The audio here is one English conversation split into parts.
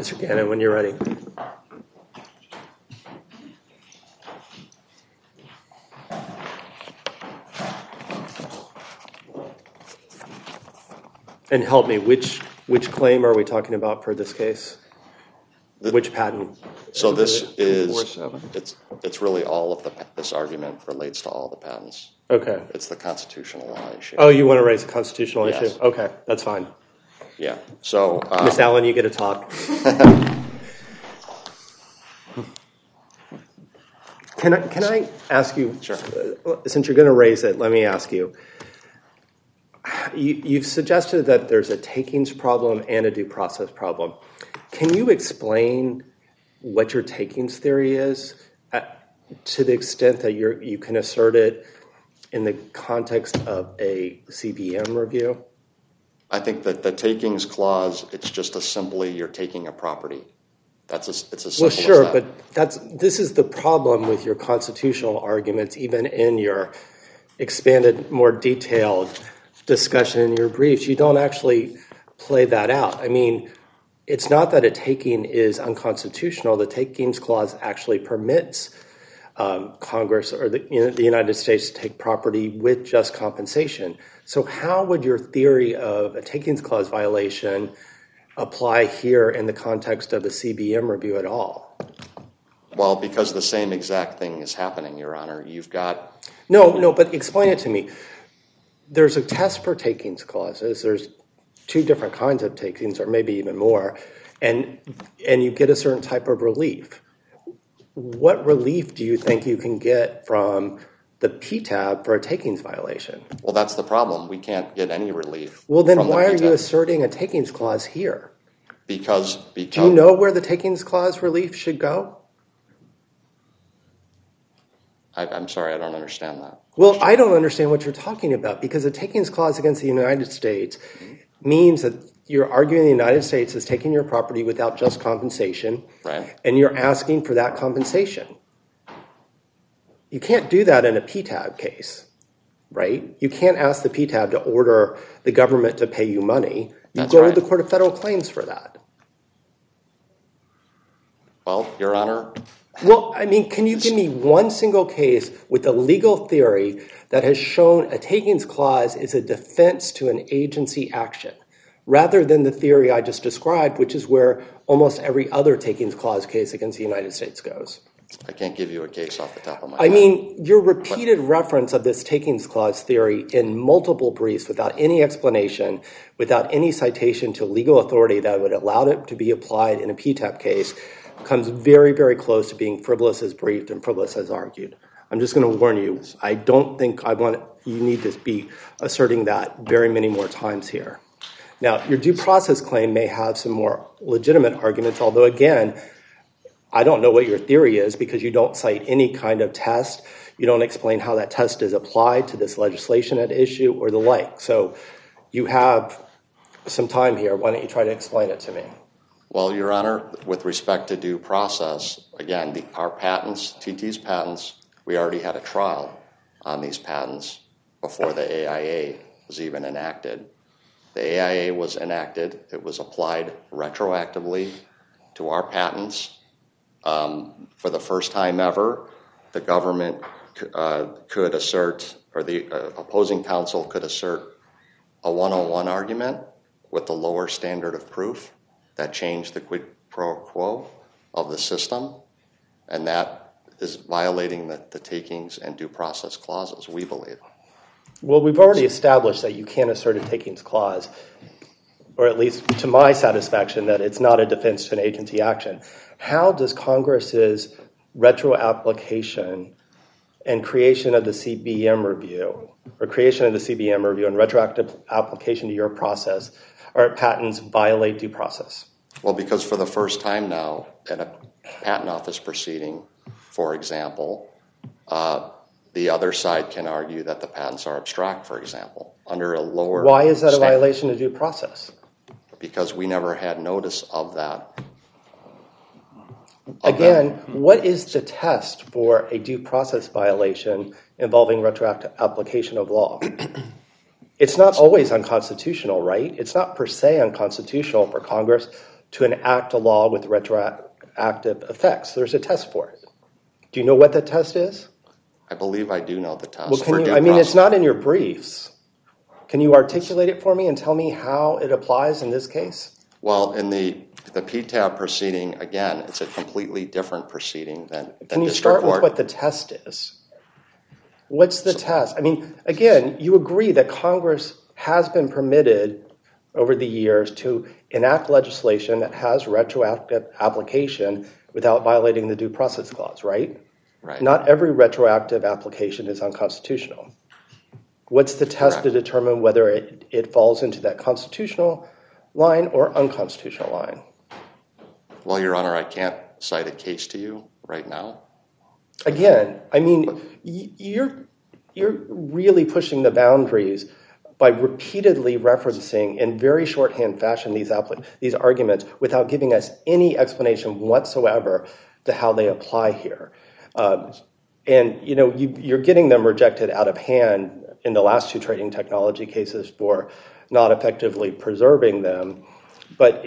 Mr. Gannon, when you're ready. And help me, which claim are we talking about for this case? Which patent? So this is, it's really all of this argument relates to all the patents. Okay. It's the constitutional law issue. Oh, you want to raise a constitutional issue? Yes. Okay, that's fine. Yeah. So Miss Allen, you get to talk. Can I ask you? Sure. Since you're going to raise it, let me ask you. You've suggested that there's a takings problem and a due process problem. Can you explain what your takings theory is to the extent that you can assert it in the context of a CBM review? I think that the takings clause, it's just simply you're taking a property. It's as simple as that. Well, sure, but this is the problem with your constitutional arguments, even in your expanded, more detailed discussion in your briefs. You don't actually play that out. I mean, it's not that a taking is unconstitutional. The takings clause actually permits Congress or the United States to take property with just compensation. So how would your theory of a takings clause violation apply here in the context of a CBM review at all? Well, because the same exact thing is happening, Your Honor. You've got... No, but explain it to me. There's a test for takings clauses. There's two different kinds of takings, or maybe even more, and you get a certain type of relief. What relief do you think you can get from the PTAB for a takings violation? Well, that's the problem. We can't get any relief. Well, then why are you asserting a takings clause here? Because... Do you know where the takings clause relief should go? I'm sorry, I don't understand that. Well, I don't understand what you're talking about, because a takings clause against the United States means that you're arguing the United States is taking your property without just compensation, right, and you're asking for that compensation. You can't do that in a PTAB case, right? You can't ask the PTAB to order the government to pay you money. You go to the Court of Federal Claims for that. Well, Your Honor... Well, I mean, can you give me one single case with a legal theory that has shown a takings clause is a defense to an agency action, rather than the theory I just described, which is where almost every other takings clause case against the United States goes? I can't give you a case off the top of my head. I mean, your repeated reference of this takings clause theory in multiple briefs without any explanation, without any citation to legal authority that would allow it to be applied in a PTAB case, comes very, very close to being frivolous as briefed and frivolous as argued. I'm just going to warn you, I don't think you need to be asserting that very many more times here. Now, your due process claim may have some more legitimate arguments, although, again, I don't know what your theory is because you don't cite any kind of test. You don't explain how that test is applied to this legislation at issue or the like. So you have some time here. Why don't you try to explain it to me? Well, Your Honor, with respect to due process, again, our patents, TT's patents, we already had a trial on these patents before the AIA was even enacted. The AIA was enacted. It was applied retroactively to our patents. For the first time ever, the government could assert, or the opposing counsel could assert a 101 argument with the lower standard of proof. That changed the quid pro quo of the system, and that is violating the takings and due process clauses, we believe. Well, we've already established that you can't assert a takings clause, or at least to my satisfaction, that it's not a defense to an agency action. How does Congress's retro application and creation of the CBM review, or creation of the CBM review and retroactive application to your process, or patents violate due process? Well, because for the first time now, in a patent office proceeding, for example, the other side can argue that the patents are abstract, for example, under a lower... Why is that a violation of due process? Because we never had notice of that. Again, what is the test for a due process violation involving retroactive application of law? It's not always unconstitutional, right? It's not per se unconstitutional for Congress to enact a law with retroactive effects. There's a test for it. Do you know what the test is? I believe I do know the test. Well, it's not in your briefs. Can you articulate it for me and tell me how it applies in this case? Well, in the PTAB proceeding, again, it's a completely different proceeding than Can you start with what the test is? What's the test? I mean, again, you agree that Congress has been permitted over the years to enact legislation that has retroactive application without violating the Due Process Clause, right? Right. Not every retroactive application is unconstitutional. What's the test to determine whether it falls into that constitutional line or unconstitutional line? Well, Your Honor, I can't cite a case to you right now. Again, I mean, you're really pushing the boundaries by repeatedly referencing in very shorthand fashion these arguments without giving us any explanation whatsoever to how they apply here. And, you know, you're getting them rejected out of hand in the last two trading technology cases for not effectively preserving them. But,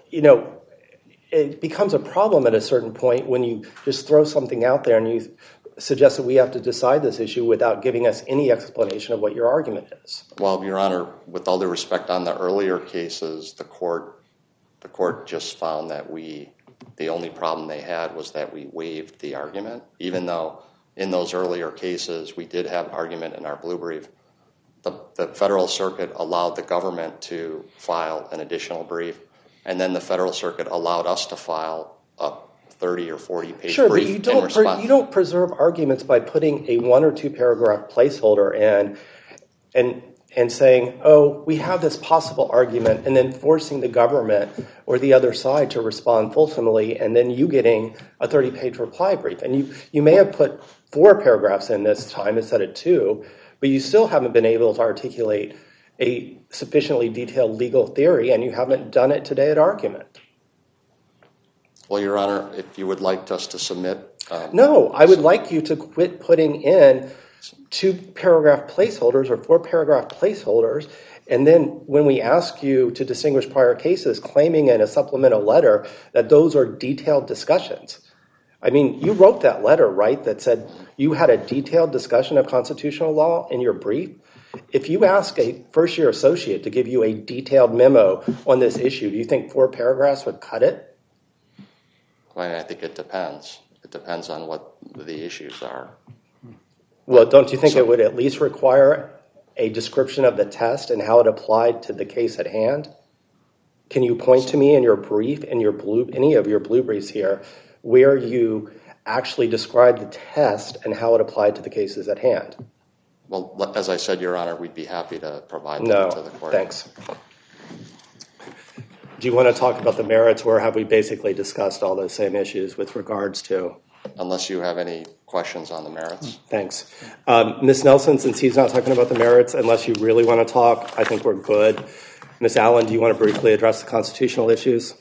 it becomes a problem at a certain point when you just throw something out there and you suggest that we have to decide this issue without giving us any explanation of what your argument is. Well, Your Honor, with all due respect, on the earlier cases, the court just found that the only problem they had was that we waived the argument, even though in those earlier cases we did have argument in our blue brief. The Federal Circuit allowed the government to file an additional brief, and then the Federal Circuit allowed us to file a 30 or 40 page brief in response. You don't preserve arguments by putting a 1 or 2 paragraph placeholder in and saying, oh, we have this possible argument, and then forcing the government or the other side to respond fulsomely, and then you getting a 30-page reply brief. And you may have put 4 paragraphs in this time instead of 2, but you still haven't been able to articulate a sufficiently detailed legal theory, and you haven't done it today at argument. Well, Your Honor, if you would like us to submit... No, I would like you to quit putting in 2-paragraph placeholders or 4-paragraph placeholders, and then when we ask you to distinguish prior cases, claiming in a supplemental letter that those are detailed discussions. I mean, you wrote that letter, right, that said you had a detailed discussion of constitutional law in your brief. If you ask a first-year associate to give you a detailed memo on this issue, do you think 4 paragraphs would cut it? Well, I think it depends. It depends on what the issues are. Well, don't you think it would at least require a description of the test and how it applied to the case at hand? Can you point to me in your brief, any of your blue briefs here, where you actually describe the test and how it applied to the cases at hand? Well, as I said, Your Honor, we'd be happy to provide that to the court. No, thanks. Do you want to talk about the merits, or have we basically discussed all those same issues with regards to... Unless you have any questions on the merits. Thanks. Ms. Nelson, since he's not talking about the merits, unless you really want to talk, I think we're good. Ms. Allen, do you want to briefly address the constitutional issues?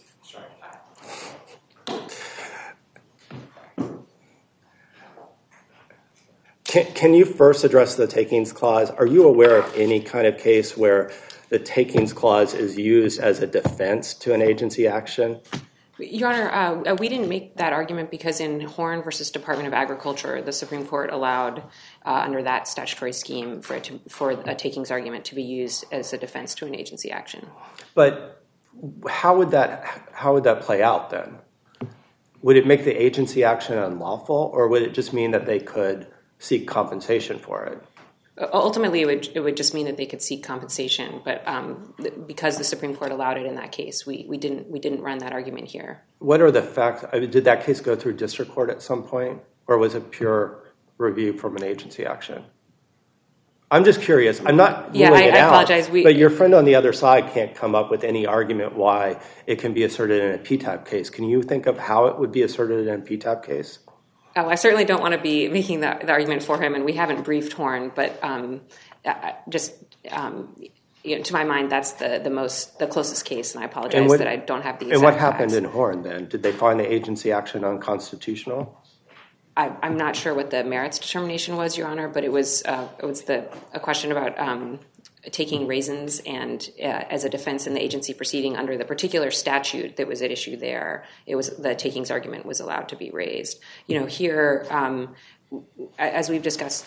Can you first address the takings clause? Are you aware of any kind of case where the takings clause is used as a defense to an agency action? Your Honor, we didn't make that argument because in Horn versus Department of Agriculture, the Supreme Court allowed, under that statutory scheme, for a takings argument to be used as a defense to an agency action. But how would that play out then? Would it make the agency action unlawful, or would it just mean that they could seek compensation for it? Ultimately, it would just mean that they could seek compensation, but because the Supreme Court allowed it in that case, we didn't run that argument here. What are the facts? Did that case go through district court at some point, or was it pure review from an agency action? I'm just curious. I'm not ruling it out. I apologize. But your friend on the other side can't come up with any argument why it can be asserted in a PTAB case. Can you think of how it would be asserted in a PTAB case? Oh, I certainly don't want to be making the argument for him, and we haven't briefed Horn, but to my mind, that's the closest case, and I apologize that I don't have the exact And what facts. happened in Horn then? Did they find the agency action unconstitutional? I'm not sure what the merits determination was, Your Honor, but it was a question about taking raisins and as a defense in the agency proceeding under the particular statute that was at issue there, it was the takings argument was allowed to be raised. Here, as we've discussed,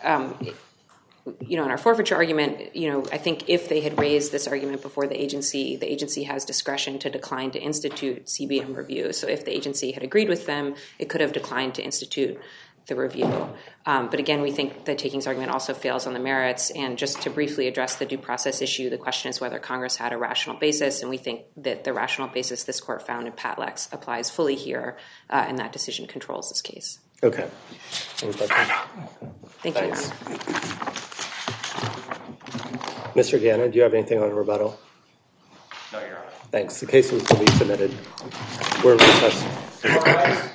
in our forfeiture argument, I think if they had raised this argument before the agency has discretion to decline to institute CBM review. So if the agency had agreed with them, it could have declined to institute the review. But again, we think the takings argument also fails on the merits. And just to briefly address the due process issue, the question is whether Congress had a rational basis. And we think that the rational basis this court found in Patlex applies fully here, and that decision controls this case. Okay. Thank you, Your Honor. Mr. Gannon, do you have anything on rebuttal? No, Your Honor. Thanks. The case will be submitted. We're in recess.